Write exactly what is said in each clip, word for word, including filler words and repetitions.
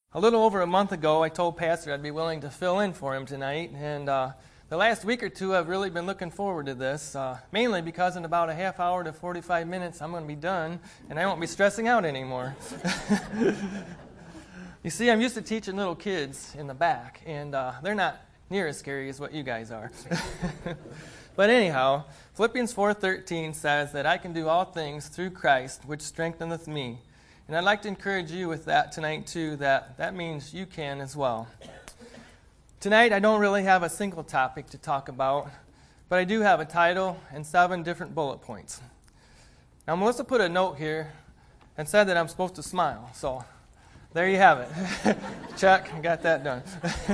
A little over a month ago, I told Pastor I'd be willing to fill in for him tonight, and uh, the last week or two I've really been looking forward to this, uh, mainly because in about a half hour to forty-five minutes I'm going to be done, and I won't be stressing out anymore. You see, I'm used to teaching little kids in the back, and uh, they're not near as scary as what you guys are. But anyhow, Philippians four thirteen says that I can do all things through Christ, which strengtheneth me. And I'd like to encourage you with that tonight, too, that that means you can as well. Tonight, I don't really have a single topic to talk about, but I do have a title and seven different bullet points. Now, Melissa put a note here and said that I'm supposed to smile, so there you have it. Check, I got that done.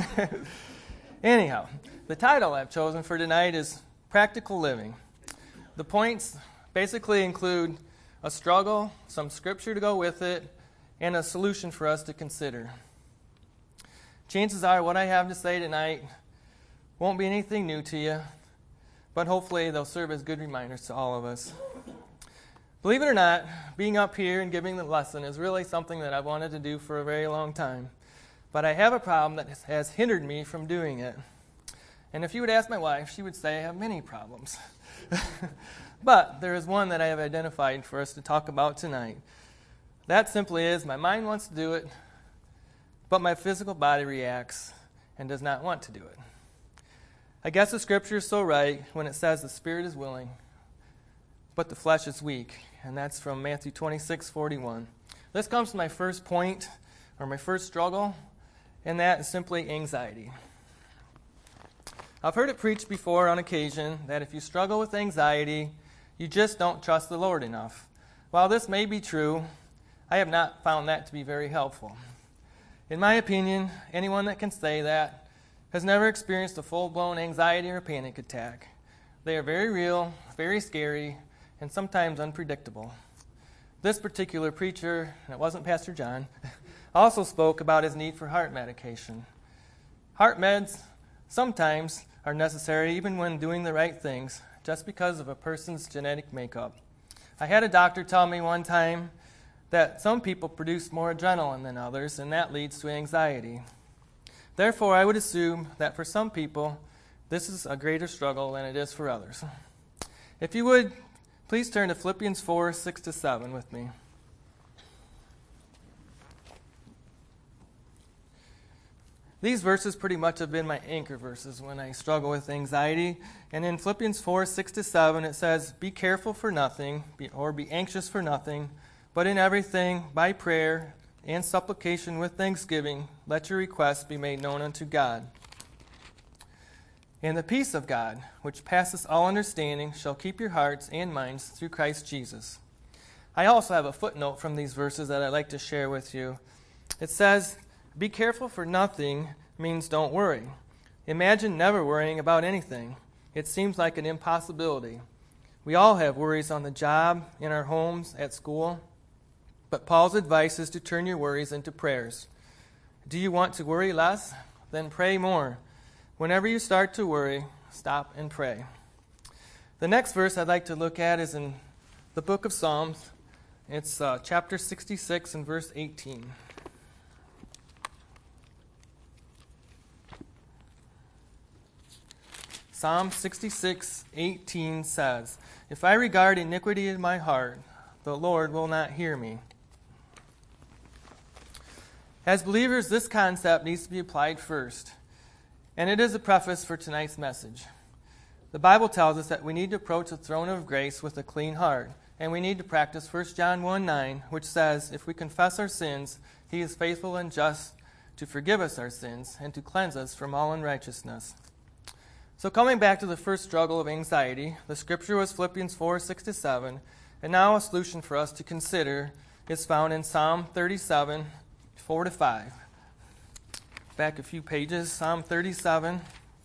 Anyhow, the title I've chosen for tonight is Practical Living. The points basically include a struggle, some scripture to go with it, and a solution for us to consider. Chances are what I have to say tonight won't be anything new to you, but hopefully they'll serve as good reminders to all of us. Believe it or not, being up here and giving the lesson is really something that I've wanted to do for a very long time. But I have a problem that has hindered me from doing it. And if you would ask my wife, she would say I have many problems. But there is one that I have identified for us to talk about tonight. That simply is my mind wants to do it, but my physical body reacts and does not want to do it. I guess the scripture is so right when it says the spirit is willing, but the flesh is weak. And that's from Matthew twenty-six forty-one. This comes to my first point, or my first struggle, and that is simply anxiety. I've heard it preached before on occasion that if you struggle with anxiety, you just don't trust the Lord enough. While this may be true, I have not found that to be very helpful. In my opinion, anyone that can say that has never experienced a full-blown anxiety or panic attack. They are very real, very scary, and sometimes unpredictable. This particular preacher, and it wasn't Pastor John, also spoke about his need for heart medication. Heart meds sometimes are necessary even when doing the right things, just because of a person's genetic makeup. I had a doctor tell me one time that some people produce more adrenaline than others, and that leads to anxiety. Therefore, I would assume that for some people, this is a greater struggle than it is for others. If you would, please turn to Philippians four, six to seven with me. These verses pretty much have been my anchor verses when I struggle with anxiety. And in Philippians four, six to seven, it says, Be careful for nothing, be, or be anxious for nothing, but in everything, by prayer and supplication with thanksgiving, let your requests be made known unto God. And the peace of God, which passeth all understanding, shall keep your hearts and minds through Christ Jesus. I also have a footnote from these verses that I'd like to share with you. It says, Be careful for nothing means don't worry. Imagine never worrying about anything. It seems like an impossibility. We all have worries on the job, in our homes, at school. But Paul's advice is to turn your worries into prayers. Do you want to worry less? Then pray more. Whenever you start to worry, stop and pray. The next verse I'd like to look at is in the book of Psalms. It's uh, chapter sixty-six and verse eighteen. Psalm sixty-six eighteen says, If I regard iniquity in my heart, the Lord will not hear me. As believers, this concept needs to be applied first, and it is a preface for tonight's message. The Bible tells us that we need to approach the throne of grace with a clean heart, and we need to practice First John one nine, which says, If we confess our sins, He is faithful and just to forgive us our sins and to cleanse us from all unrighteousness. So coming back to the first struggle of anxiety, the scripture was Philippians four, six to seven, and now a solution for us to consider is found in Psalm thirty-seven, four to five. Back a few pages, Psalm thirty-seven,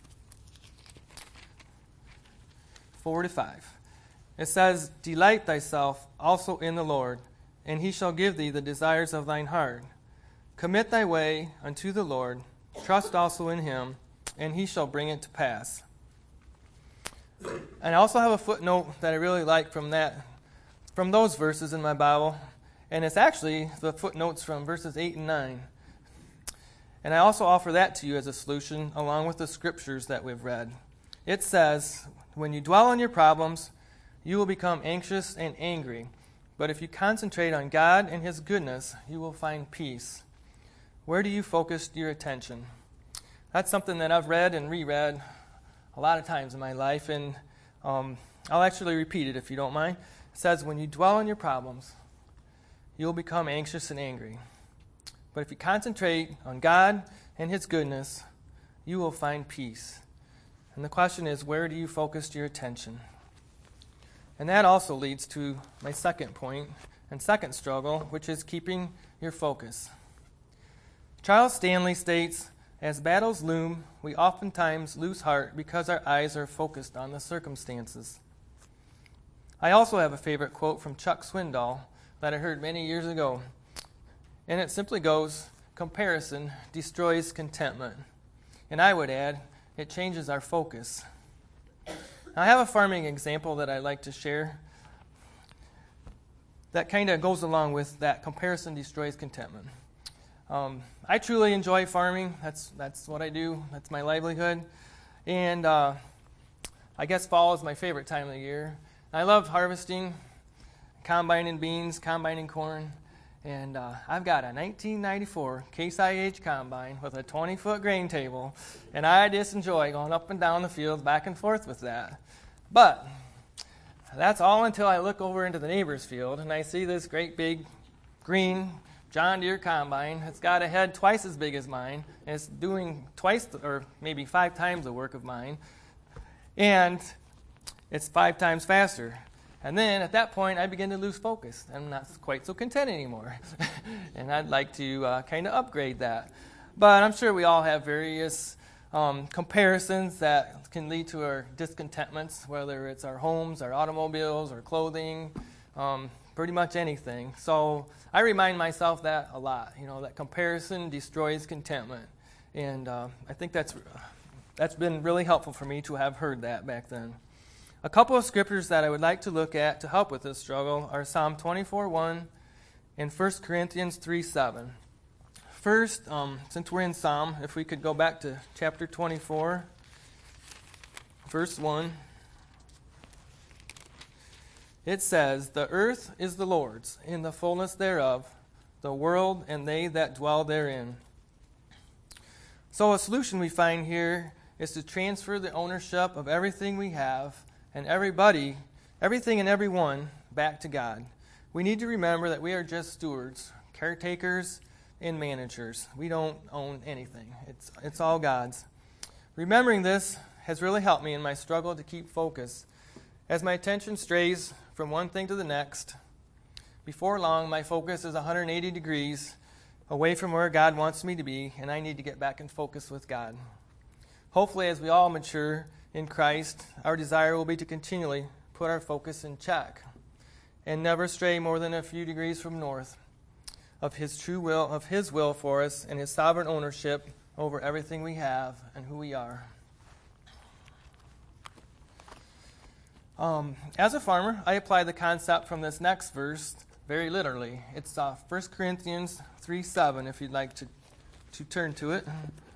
four to five. It says, Delight thyself also in the Lord, and He shall give thee the desires of thine heart. Commit thy way unto the Lord, trust also in Him, and He shall bring it to pass. And I also have a footnote that I really like from that, from those verses in my Bible, and it's actually the footnotes from verses eight and nine. And I also offer that to you as a solution along with the scriptures that we've read. It says, when you dwell on your problems, you will become anxious and angry. But if you concentrate on God and His goodness, you will find peace. Where do you focus your attention? That's something that I've read and reread a lot of times in my life, and um, I'll actually repeat it if you don't mind. It says, when you dwell on your problems, you'll become anxious and angry. But if you concentrate on God and His goodness, you will find peace. And the question is, where do you focus your attention? And that also leads to my second point and second struggle, which is keeping your focus. Charles Stanley states, as battles loom, we oftentimes lose heart because our eyes are focused on the circumstances. I also have a favorite quote from Chuck Swindoll that I heard many years ago. And it simply goes, comparison destroys contentment. And I would add, it changes our focus. Now, I have a farming example that I'd like to share that kind of goes along with that comparison destroys contentment. Um, I truly enjoy farming. That's that's what I do. That's my livelihood. And uh, I guess fall is my favorite time of the year. I love harvesting, combining beans, combining corn. And uh, I've got a nineteen ninety-four Case I H combine with a twenty-foot grain table, and I just enjoy going up and down the field, back and forth with that. But that's all until I look over into the neighbor's field, and I see this great big green John Deere combine. It's got a head twice as big as mine, and it's doing twice or maybe five times the work of mine, and it's five times faster. And then at that point, I begin to lose focus. I'm not quite so content anymore. And I'd like to uh, kind of upgrade that. But I'm sure we all have various um, comparisons that can lead to our discontentments, whether it's our homes, our automobiles, our clothing, um, pretty much anything. So I remind myself that a lot, you know, that comparison destroys contentment. And uh, I think that's that's been really helpful for me to have heard that back then. A couple of scriptures that I would like to look at to help with this struggle are Psalm twenty-four one and First Corinthians three seven. First, um, since we're in Psalm, if we could go back to chapter twenty-four, verse one. It says, the earth is the Lord's, in the fullness thereof, the world and they that dwell therein. So a solution we find here is to transfer the ownership of everything we have and everybody, everything and everyone back to God. We need to remember that we are just stewards, caretakers, and managers. We don't own anything. It's it's all God's. Remembering this has really helped me in my struggle to keep focus. As my attention strays from one thing to the next, before long my focus is one hundred eighty degrees away from where God wants me to be, and I need to get back in focus with God. Hopefully, as we all mature in Christ, our desire will be to continually put our focus in check and never stray more than a few degrees from north of His true will, of His will for us and His sovereign ownership over everything we have and who we are. Um, as a farmer, I apply the concept from this next verse very literally. It's uh, First Corinthians three seven, if you'd like to, to turn to it.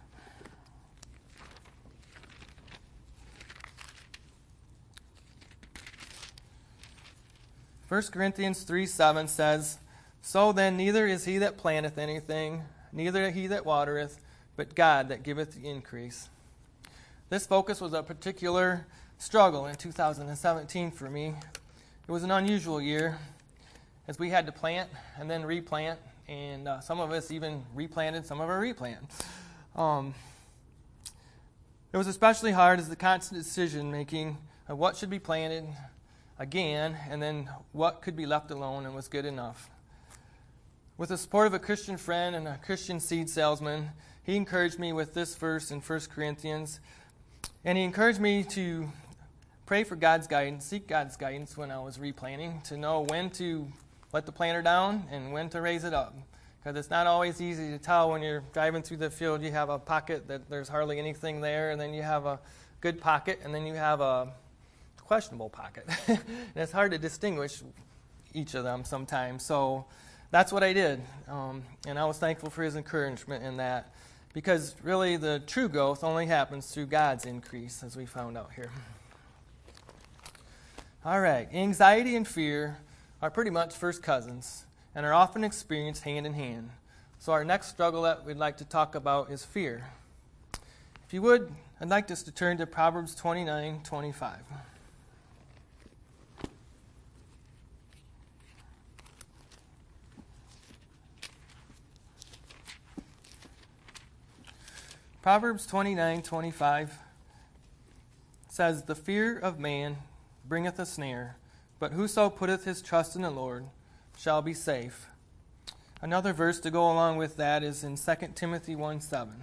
First Corinthians three seven says, so then neither is he that planteth anything, neither he that watereth, but God that giveth the increase. This focus was a particular struggle in two thousand seventeen for me. It was an unusual year as we had to plant and then replant, and uh, some of us even replanted some of our replant. Um, it was especially hard as the constant decision making of what should be planted again, and then what could be left alone and was good enough. With the support of a Christian friend and a Christian seed salesman, he encouraged me with this verse in First Corinthians, and he encouraged me to pray for God's guidance, seek God's guidance when I was replanting, to know when to let the planter down and when to raise it up. Because it's not always easy to tell when you're driving through the field. You have a pocket that there's hardly anything there, and then you have a good pocket, and then you have a questionable pocket. And it's hard to distinguish each of them sometimes. So that's what I did. Um, and I was thankful for his encouragement in that. because really the true growth only happens through God's increase, as we found out here. All right, anxiety and fear are pretty much first cousins and are often experienced hand in hand. So our next struggle that we'd like to talk about is fear. If you would, I'd like us to turn to Proverbs twenty-nine twenty-five. Proverbs twenty-nine twenty-five says, "The fear of man bringeth a snare, but whoso putteth his trust in the Lord shall be safe." Another verse to go along with that is in Second Timothy one seven.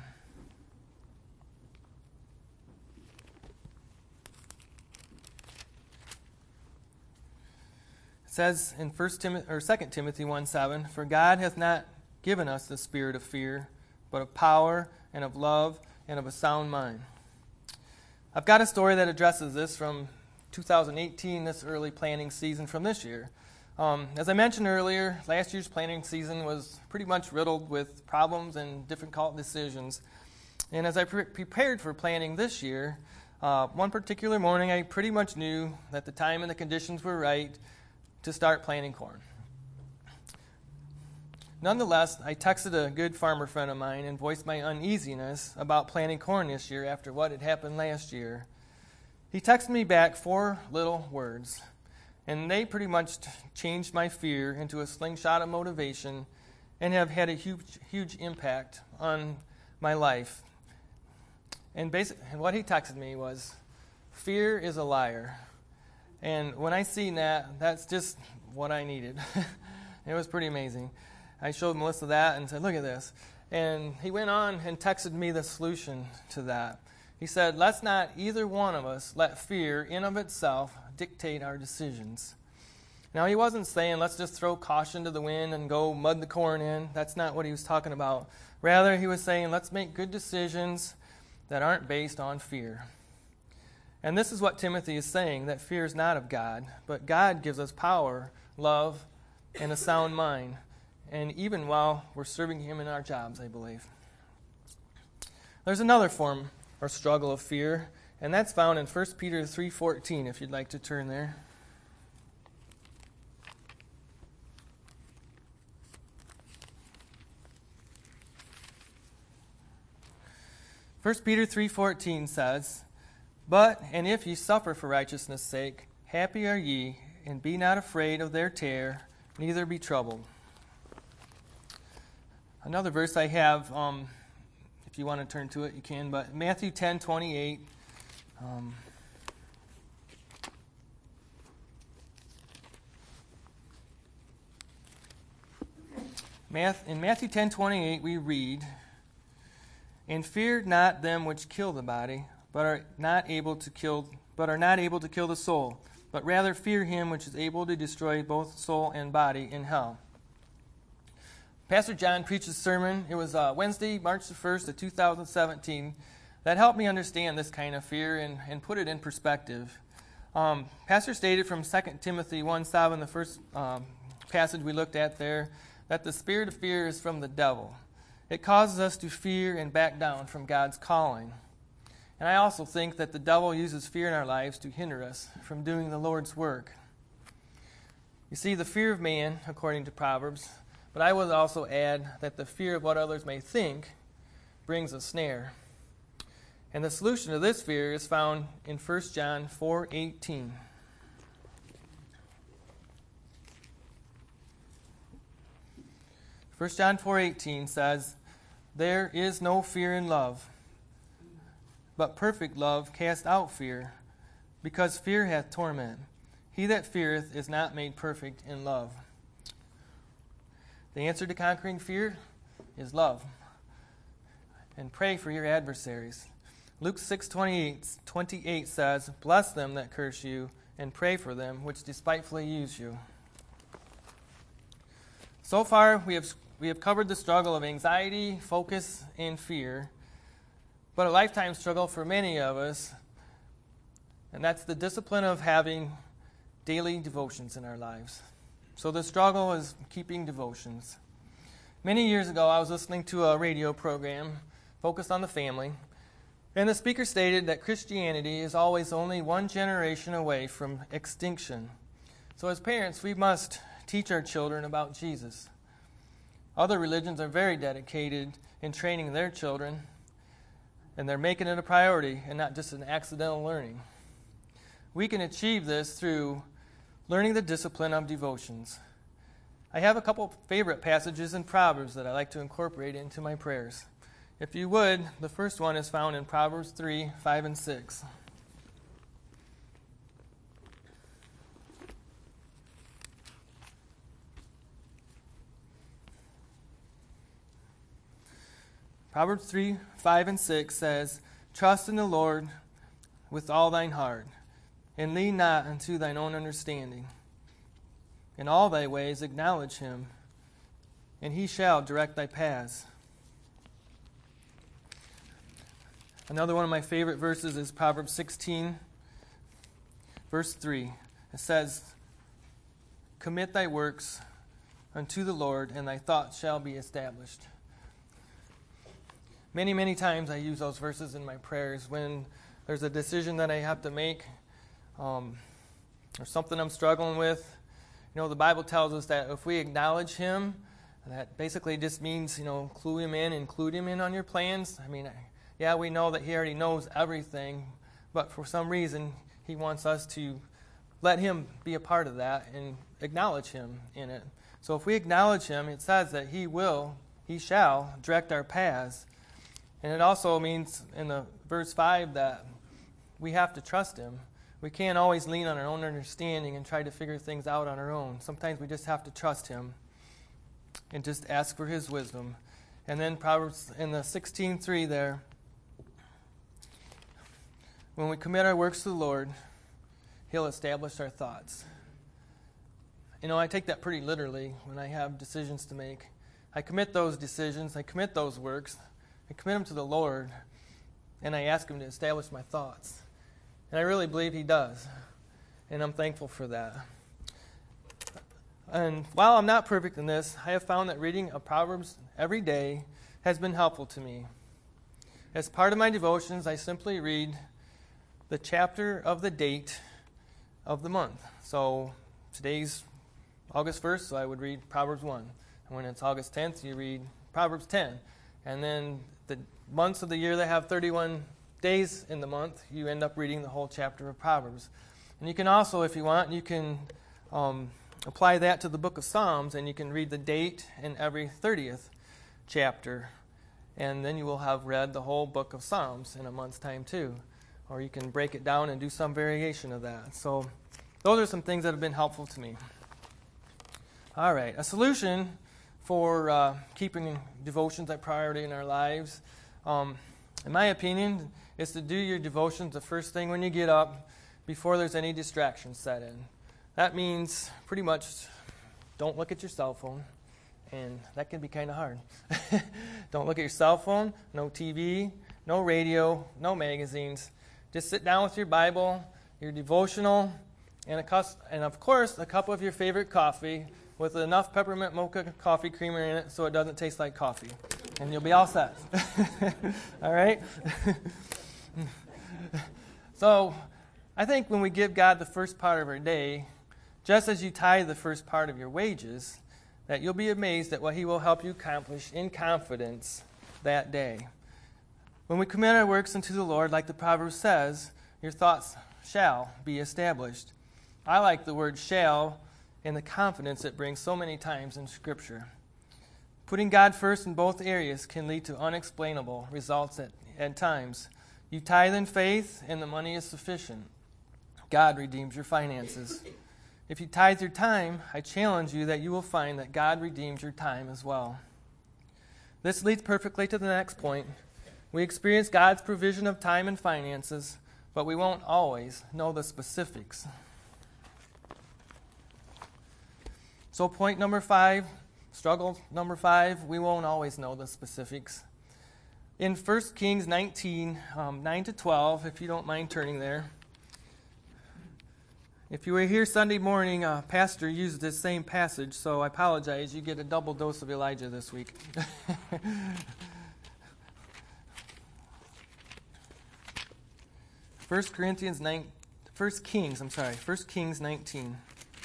It says in First Timothy or Second Timothy one seven, "For God hath not given us the spirit of fear, but of power and of love and of a sound mind." I've got a story that addresses this from two thousand eighteen, this early planting season from this year. Um, as I mentioned earlier, last year's planting season was pretty much riddled with problems and difficult decisions. And as I pre- prepared for planting this year, uh, one particular morning I pretty much knew that the time and the conditions were right to start planting corn. Nonetheless, I texted a good farmer friend of mine and voiced my uneasiness about planting corn this year after what had happened last year. He texted me back four little words, and they pretty much changed my fear into a slingshot of motivation and have had a huge, huge impact on my life. And basically, what he texted me was, "Fear is a liar." And when I seen that, that's just what I needed. It was pretty amazing. I showed Melissa that and said, "Look at this." And he went on and texted me the solution to that. He said, "Let's not either one of us let fear in of itself dictate our decisions." Now, he wasn't saying let's just throw caution to the wind and go mud the corn in. That's not what he was talking about. Rather, he was saying let's make good decisions that aren't based on fear. And this is what Timothy is saying, that fear is not of God, but God gives us power, love, and a sound mind. And even while we're serving him in our jobs, I believe. There's another form or struggle of fear, and that's found in First Peter three fourteen, if you'd like to turn there. First Peter three fourteen says, "But, and if ye suffer for righteousness' sake, happy are ye, and be not afraid of their terror, neither be troubled." Another verse I have, um, if you want to turn to it, you can, but Matthew ten twenty-eight. Um, Math, in Matthew ten twenty-eight we read, "And fear not them which kill the body, but are not able to kill, but are not able to kill the soul, but rather fear him which is able to destroy both soul and body in hell." Pastor John preached a sermon. It was uh, Wednesday, March the first of two thousand seventeen. That helped me understand this kind of fear and, and put it in perspective. Um, Pastor stated from Second Timothy one seven, the first um, passage we looked at there, that the spirit of fear is from the devil. It causes us to fear and back down from God's calling. And I also think that the devil uses fear in our lives to hinder us from doing the Lord's work. You see, the fear of man, according to Proverbs, but I would also add that the fear of what others may think brings a snare. And the solution to this fear is found in First John four eighteen. First John four eighteen says, "There is no fear in love, but perfect love cast out fear, because fear hath torment. He that feareth is not made perfect in love." The answer to conquering fear is love. And pray for your adversaries. Luke six twenty-eight says, "Bless them that curse you, and pray for them which despitefully use you." So far, we have we have covered the struggle of anxiety, focus, and fear, but a lifetime struggle for many of us, and that's the discipline of having daily devotions in our lives. So the struggle is keeping devotions. Many years ago, I was listening to a radio program focused on the family. And the speaker stated that Christianity is always only one generation away from extinction. So as parents, we must teach our children about Jesus. Other religions are very dedicated in training their children, and they're making it a priority and not just an accidental learning. We can achieve this through learning the discipline of devotions. I have a couple favorite passages in Proverbs that I like to incorporate into my prayers. If you would, the first one is found in Proverbs three, five, and six. Proverbs three, five, and six says, "Trust in the Lord with all thine heart, and lean not unto thine own understanding. In all thy ways acknowledge him, and he shall direct thy paths." Another one of my favorite verses is Proverbs sixteen, verse three. It says, "Commit thy works unto the Lord, and thy thoughts shall be established." Many, many times I use those verses in my prayers when there's a decision that I have to make, um, or something I'm struggling with. You know, the Bible tells us that if we acknowledge him, that basically just means, you know, clue him in, include him in on your plans. I mean, yeah, we know that he already knows everything, but for some reason, he wants us to let him be a part of that and acknowledge him in it. So if we acknowledge him, it says that he will, he shall direct our paths. And it also means in the verse five that we have to trust him. We can't always lean on our own understanding and try to figure things out on our own. Sometimes we just have to trust him and just ask for his wisdom. And then Proverbs in the sixteen three there, when we commit our works to the Lord, he'll establish our thoughts. You know, I take that pretty literally when I have decisions to make. I commit those decisions, I commit those works, I commit them to the Lord, and I ask him to establish my thoughts. And I really believe he does, and I'm thankful for that. And while I'm not perfect in this, I have found that reading a Proverbs every day has been helpful to me. As part of my devotions, I simply read the chapter of the date of the month. So today's August first, so I would read Proverbs one. And when it's August tenth, you read Proverbs ten. And then the months of the year that have thirty-one days in the month, you end up reading the whole chapter of Proverbs. And you can also, if you want, you can um, apply that to the book of Psalms, and you can read the date in every thirtieth chapter. And then you will have read the whole book of Psalms in a month's time too. Or you can break it down and do some variation of that. So those are some things that have been helpful to me. All right, a solution for uh, keeping devotions a priority in our lives, um, in my opinion, is to do your devotions the first thing when you get up before there's any distractions set in. That means pretty much don't look at your cell phone, and that can be kind of hard. Don't look at your cell phone, no T V, no radio, no magazines. Just sit down with your Bible, your devotional, and, a cus- and of course, a cup of your favorite coffee with enough peppermint mocha coffee creamer in it so it doesn't taste like coffee. And you'll be all set. All right? So, I think when we give God the first part of our day, just as you tithe the first part of your wages, that you'll be amazed at what he will help you accomplish in confidence that day. When we commit our works unto the Lord, like the Proverbs says, your thoughts shall be established. I like the word shall and the confidence it brings so many times in Scripture. Putting God first in both areas can lead to unexplainable results at, at times. You tithe in faith, and the money is sufficient. God redeems your finances. If you tithe your time, I challenge you that you will find that God redeems your time as well. This leads perfectly to the next point. We experience God's provision of time and finances, but we won't always know the specifics. So point number five, struggle number five, we won't always know the specifics. In First Kings nineteen, um, nine to twelve, if you don't mind turning there. If you were here Sunday morning, uh, Pastor used this same passage, so I apologize. You get a double dose of Elijah this week. First Corinthians nine, First Kings, I'm sorry, First Kings nineteen.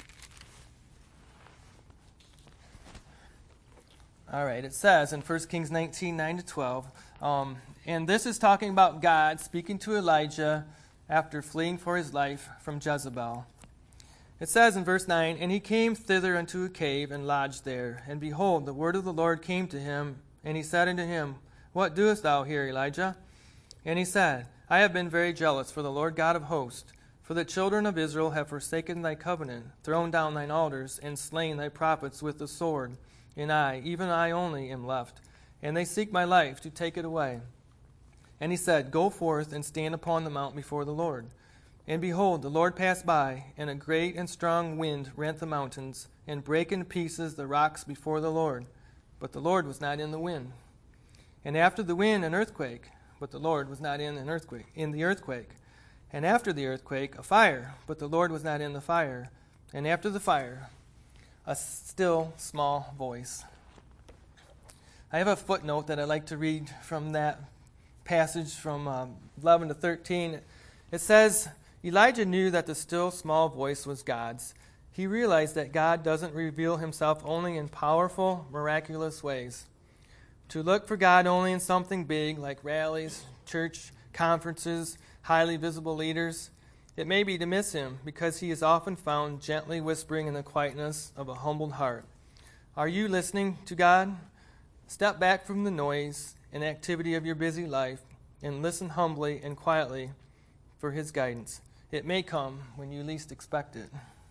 All right, it says in First Kings nineteen, nine to twelve, um, and this is talking about God speaking to Elijah after fleeing for his life from Jezebel. It says in verse nine, "And he came thither unto a cave, and lodged there. And behold, the word of the Lord came to him, and he said unto him, What doest thou here, Elijah? And he said, I have been very jealous for the Lord God of hosts, for the children of Israel have forsaken thy covenant, thrown down thine altars, and slain thy prophets with the sword. And I, even I only, am left, and they seek my life to take it away. And he said, Go forth and stand upon the mount before the Lord. And behold, the Lord passed by, and a great and strong wind rent the mountains, and brake in pieces the rocks before the Lord. But the Lord was not in the wind. And after the wind, an earthquake, but the Lord was not in an earthquake, in the earthquake. And after the earthquake, a fire, but the Lord was not in the fire. And after the fire, a still small voice." I have a footnote that I like to read from that passage from um, eleven to thirteen. It says, Elijah knew that the still small voice was God's. He realized that God doesn't reveal himself only in powerful, miraculous ways. To look for God only in something big like rallies, church conferences, highly visible leaders, it may be to miss him because he is often found gently whispering in the quietness of a humbled heart. Are you listening to God? Step back from the noise and activity of your busy life and listen humbly and quietly for his guidance. It may come when you least expect it.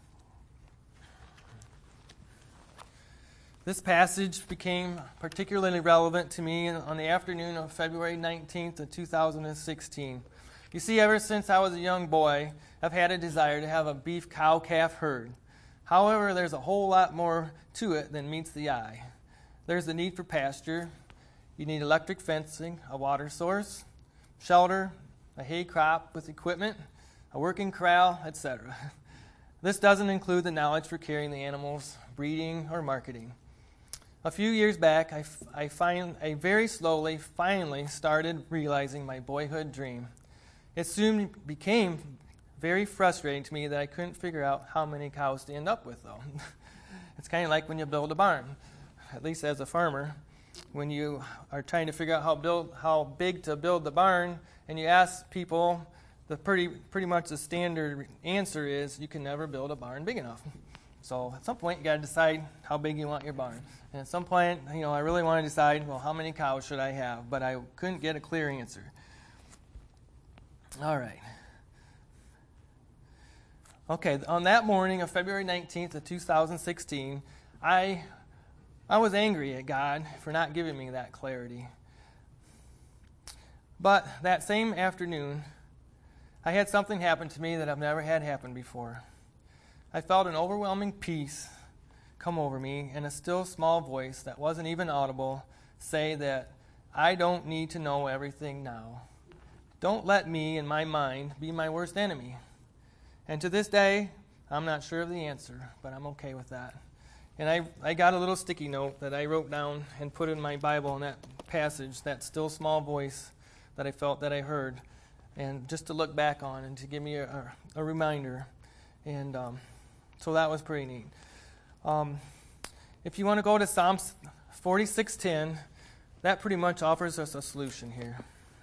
This passage became particularly relevant to me on the afternoon of February nineteenth of two thousand sixteen. You see, ever since I was a young boy, I've had a desire to have a beef cow-calf herd. However, there's a whole lot more to it than meets the eye. There's the need for pasture. You need electric fencing, a water source, shelter, a hay crop with equipment, a working corral, et cetera. This doesn't include the knowledge for caring the animals, breeding, or marketing. A few years back, I, f- I, find, I very slowly, finally started realizing my boyhood dream. It soon became very frustrating to me that I couldn't figure out how many cows to end up with, though. It's kind of like when you build a barn, at least as a farmer. When you are trying to figure out how build how big to build the barn, and you ask people, the pretty pretty much the standard answer is you can never build a barn big enough. So at some point you got to decide how big you want your barn. And at some point, you know, I really want to decide, well, how many cows should I have? But I couldn't get a clear answer. All right. Okay, on that morning of February nineteenth of two thousand sixteen, I I was angry at God for not giving me that clarity. But that same afternoon, I had something happen to me that I've never had happen before. I felt an overwhelming peace come over me and a still small voice that wasn't even audible say that I don't need to know everything now. Don't let me and my mind be my worst enemy. And to this day, I'm not sure of the answer, but I'm okay with that. And I, I got a little sticky note that I wrote down and put in my Bible in that passage, that still small voice that I felt that I heard, and just to look back on and to give me a, a, a reminder. And um, so that was pretty neat. Um, if you want to go to Psalms forty-six ten, that pretty much offers us a solution here.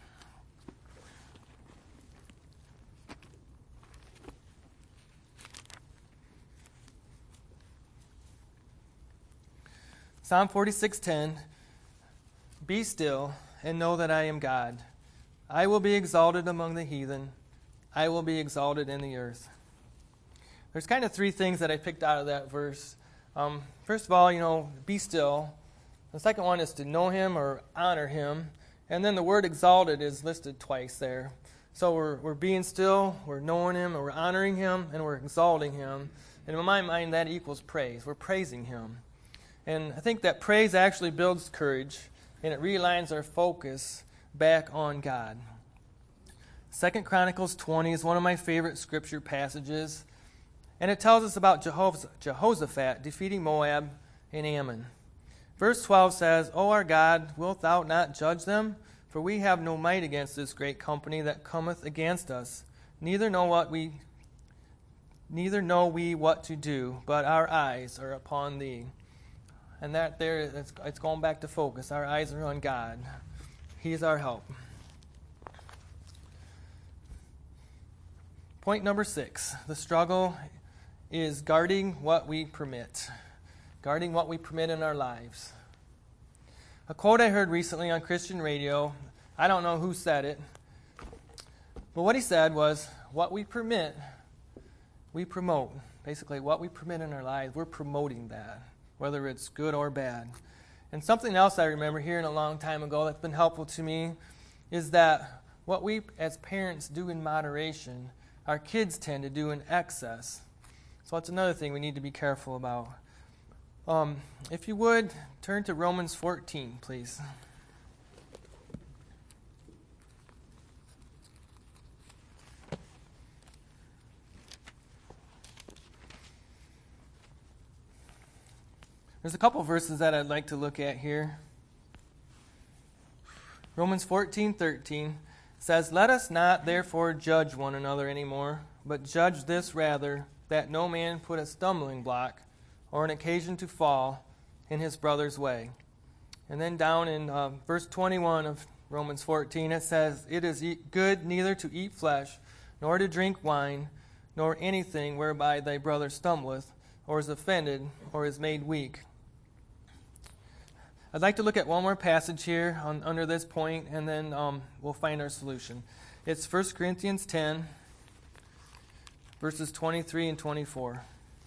Psalm forty-six ten, Be still and know that I am God. I will be exalted among the heathen. I will be exalted in the earth. There's kind of three things that I picked out of that verse. Um, first of all, you know, be still. The second one is to know him or honor him. And then the word exalted is listed twice there. So we're we're being still, we're knowing him, and we're honoring him, and we're exalting him. And in my mind, that equals praise. We're praising him. And I think that praise actually builds courage, and it realigns our focus back on God. Second Chronicles twenty is one of my favorite scripture passages, and it tells us about Jehoshaphat defeating Moab and Ammon. Verse twelve says, O our God, wilt thou not judge them? For we have no might against this great company that cometh against us. Neither know what we neither know we what to do, but our eyes are upon thee. And that there it's, it's going back to focus. Our eyes are on God. He is our help. Point number six. The struggle is guarding what we permit. Guarding what we permit in our lives. A quote I heard recently on Christian radio, I don't know who said it, but what he said was, what we permit, we promote. Basically, what we permit in our lives, we're promoting that, whether it's good or bad. And something else I remember hearing a long time ago that's been helpful to me is that what we as parents do in moderation, our kids tend to do in excess. So that's another thing we need to be careful about. Um, if you would, turn to Romans fourteen, please. There's a couple verses that I'd like to look at here. Romans fourteen thirteen says, "Let us not therefore judge one another anymore, but judge this rather, that no man put a stumbling block or an occasion to fall in his brother's way." And then down in uh, verse twenty-one of Romans fourteen, it says, "It is good neither to eat flesh, nor to drink wine, nor anything whereby thy brother stumbleth, or is offended, or is made weak." I'd like to look at one more passage here on, under this point, and then um, we'll find our solution. It's First Corinthians ten, verses twenty-three and twenty-four.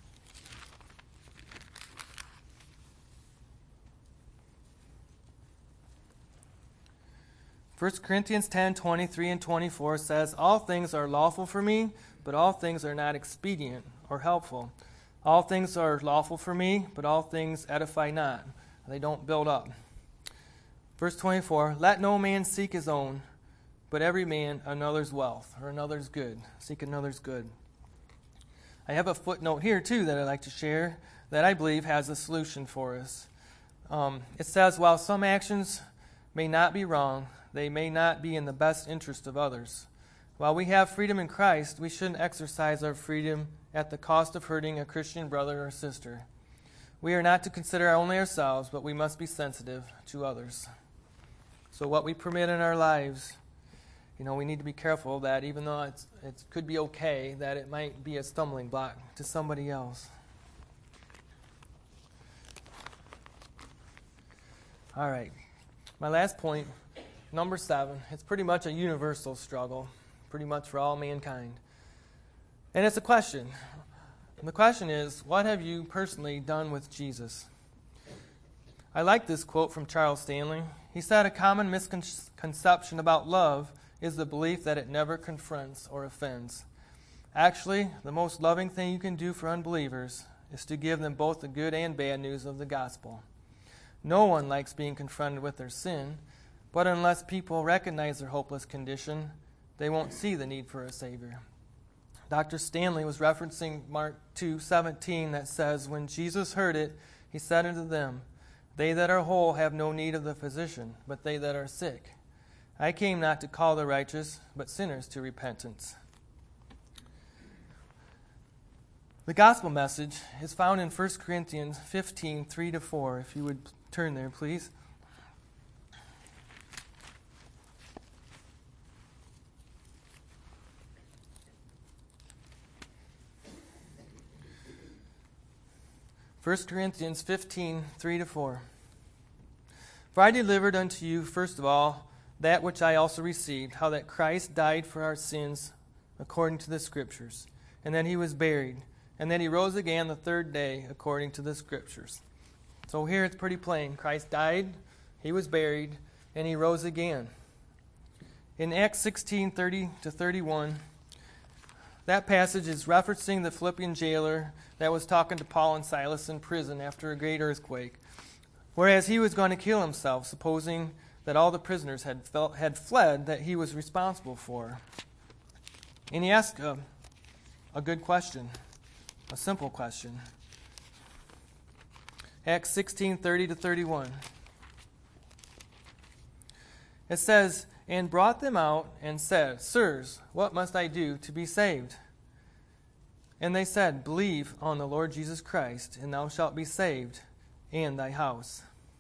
First Corinthians ten, twenty-three and twenty-four says, "All things are lawful for me, but all things are not expedient or helpful. All things are lawful for me, but all things edify not." They don't build up. Verse twenty-four, "Let no man seek his own, but every man another's wealth," or another's good. Seek another's good. I have a footnote here, too, that I'd like to share that I believe has a solution for us. Um, it says, "While some actions may not be wrong, they may not be in the best interest of others. While we have freedom in Christ, we shouldn't exercise our freedom at the cost of hurting a Christian brother or sister. We are not to consider only ourselves, but we must be sensitive to others." So what we permit in our lives, you know, we need to be careful of that, even though it's, it could be okay, that it might be a stumbling block to somebody else. All right. My last point, number seven, it's pretty much a universal struggle, pretty much for all mankind. And it's a question. And the question is, what have you personally done with Jesus? I like this quote from Charles Stanley. He said, "A common misconception about love is the belief that it never confronts or offends. Actually, the most loving thing you can do for unbelievers is to give them both the good and bad news of the gospel. No one likes being confronted with their sin, but unless people recognize their hopeless condition, they won't see the need for a Savior." Doctor Stanley was referencing Mark two seventeen that says, "When Jesus heard it, he said unto them, They that are whole have no need of the physician, but they that are sick. I came not to call the righteous, but sinners to repentance." The gospel message is found in First Corinthians fifteen, three to four. If you would turn there, please. First Corinthians fifteen, three to four. "For I delivered unto you, first of all, that which I also received, how that Christ died for our sins according to the Scriptures, and that he was buried, and that he rose again the third day according to the Scriptures." So here it's pretty plain. Christ died, he was buried, and he rose again. In Acts sixteen, thirty to thirty-one, that passage is referencing the Philippian jailer that was talking to Paul and Silas in prison after a great earthquake, whereas he was going to kill himself, supposing that all the prisoners had felt, had fled that he was responsible for. And he asked a, a good question, a simple question. Acts sixteen, thirty to thirty-one. It says, and brought them out, and said, Sirs, what must I do to be saved? And they said, Believe on the Lord Jesus Christ, and thou shalt be saved, and thy house.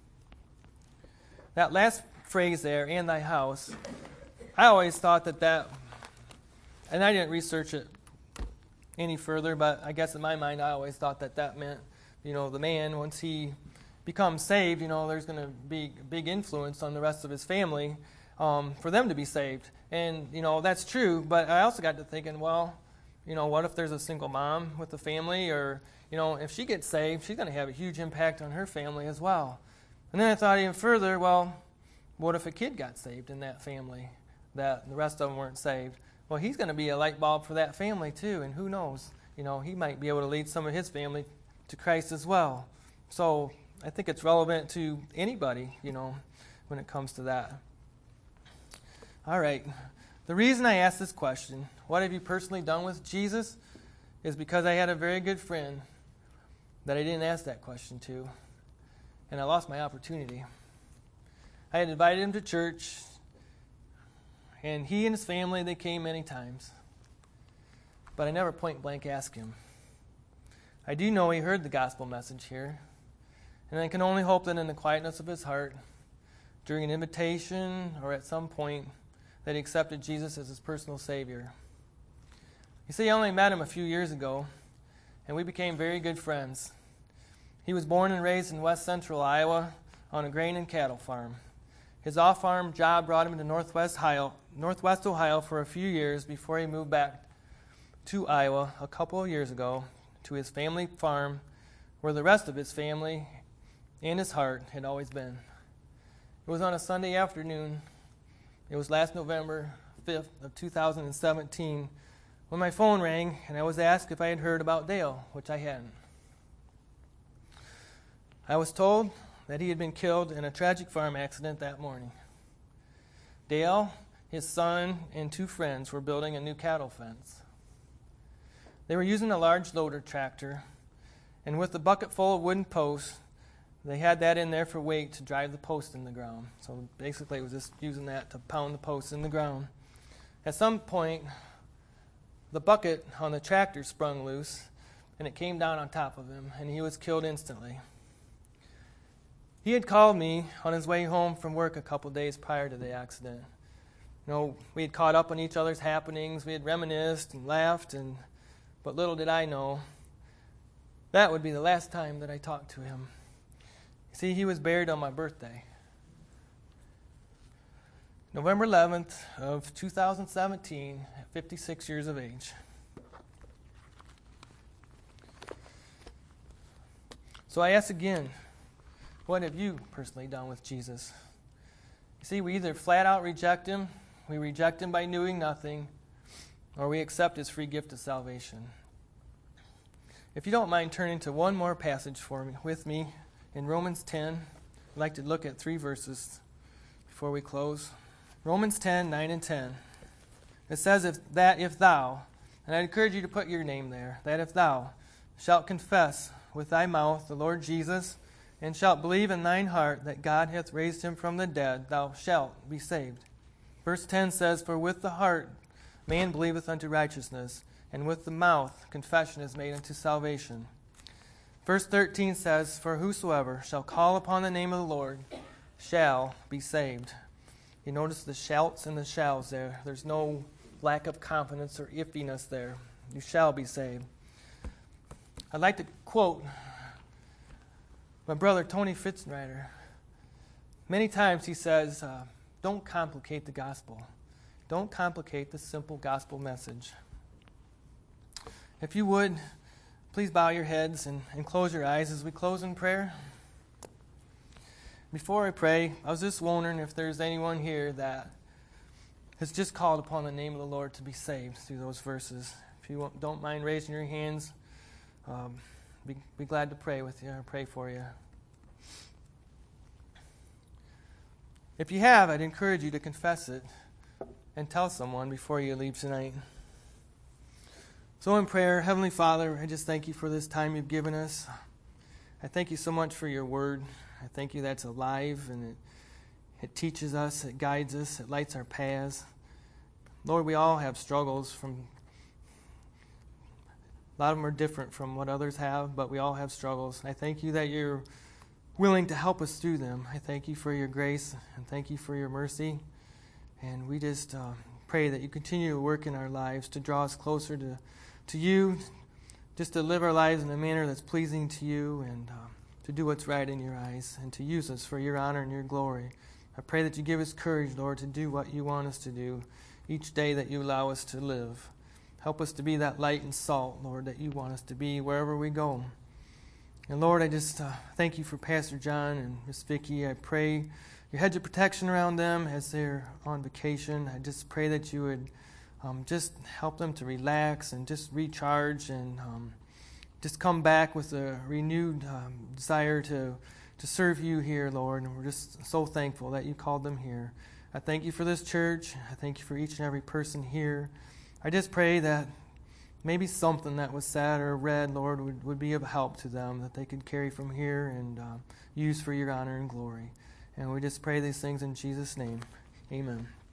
That last phrase there, and thy house, I always thought that that, and I didn't research it any further, but I guess in my mind I always thought that that meant, you know, the man, once he becomes saved, you know, there's going to be a big influence on the rest of his family um, for them to be saved. And, you know, that's true, but I also got to thinking, well, you know, what if there's a single mom with a family, or, you know, if she gets saved, she's going to have a huge impact on her family as well. And then I thought even further, well, what if a kid got saved in that family that the rest of them weren't saved? Well, he's going to be a light bulb for that family too, and who knows, you know, he might be able to lead some of his family to Christ as well. So I think it's relevant to anybody, you know, when it comes to that. All right. The reason I asked this question, what have you personally done with Jesus, is because I had a very good friend that I didn't ask that question to, and I lost my opportunity. I had invited him to church, and he and his family, they came many times, but I never point blank asked him. I do know he heard the gospel message here, and I can only hope that in the quietness of his heart, during an invitation or at some point, that he accepted Jesus as his personal Savior. You see, I only met him a few years ago, and we became very good friends. He was born and raised in west central Iowa on a grain and cattle farm. His off-farm job brought him to northwest Ohio, northwest Ohio for a few years before he moved back to Iowa a couple of years ago to his family farm, where the rest of his family and his heart had always been. It was on a Sunday afternoon. It was last November fifth of two thousand seventeen when my phone rang and I was asked if I had heard about Dale, which I hadn't. I was told that he had been killed in a tragic farm accident that morning. Dale, his son, and two friends were building a new cattle fence. They were using a large loader tractor, and with a bucket full of wooden posts, they had that in there for weight to drive the post in the ground. So basically it was just using that to pound the posts in the ground. At some point, the bucket on the tractor sprung loose, and it came down on top of him, and he was killed instantly. He had called me on his way home from work a couple days prior to the accident. You know, we had caught up on each other's happenings, we had reminisced and laughed, and but little did I know, that would be the last time that I talked to him. See, he was buried on my birthday, November eleventh of two thousand seventeen, at fifty-six years of age. So I ask again, what have you personally done with Jesus? You see, we either flat out reject him, we reject him by doing nothing, or we accept his free gift of salvation. If you don't mind turning to one more passage for me, with me, in Romans ten, I'd like to look at three verses before we close. Romans ten, nine and ten. It says if, that if thou, and I encourage you to put your name there, that if thou shalt confess with thy mouth the Lord Jesus, and shalt believe in thine heart that God hath raised him from the dead, thou shalt be saved. Verse ten says, For with the heart man believeth unto righteousness, and with the mouth confession is made unto salvation. Verse thirteen says, For whosoever shall call upon the name of the Lord shall be saved. You notice the shouts and the shalls there. There's no lack of confidence or iffiness there. You shall be saved. I'd like to quote my brother Tony Fitzrider. Many times he says, uh, don't complicate the gospel. Don't complicate the simple gospel message. If you would, please bow your heads and, and close your eyes as we close in prayer. Before I pray, I was just wondering if there's anyone here that has just called upon the name of the Lord to be saved through those verses. If you don't mind raising your hands, um, be, be glad to pray with you or pray for you. If you have, I'd encourage you to confess it and tell someone before you leave tonight. So in prayer, Heavenly Father, I just thank you for this time you've given us. I thank you so much for your word. I thank you that's alive and it, It teaches us, it guides us, it lights our paths. Lord, we all have struggles. From a lot of them are different from what others have, but we all have struggles. I thank you that you're willing to help us through them. I thank you for your grace and thank you for your mercy. And we just uh, pray that you continue to work in our lives to draw us closer to, to you, just to live our lives in a manner that's pleasing to you, and uh, to do what's right in your eyes, and to use us for your honor and your glory. I pray that you give us courage, Lord, to do what you want us to do each day that you allow us to live. Help us to be that light and salt, Lord, that you want us to be wherever we go. And Lord, I just uh, thank you for Pastor John and Miss Vicki. I pray your hedge of protection around them as they're on vacation. I just pray that you would um, just help them to relax and just recharge and um, just come back with a renewed um, desire to, to serve you here, Lord. And we're just so thankful that you called them here. I thank you for this church. I thank you for each and every person here. I just pray that maybe something that was said or read, Lord, would, would be of help to them, that they could carry from here and uh, use for your honor and glory. And we just pray these things in Jesus' name. Amen.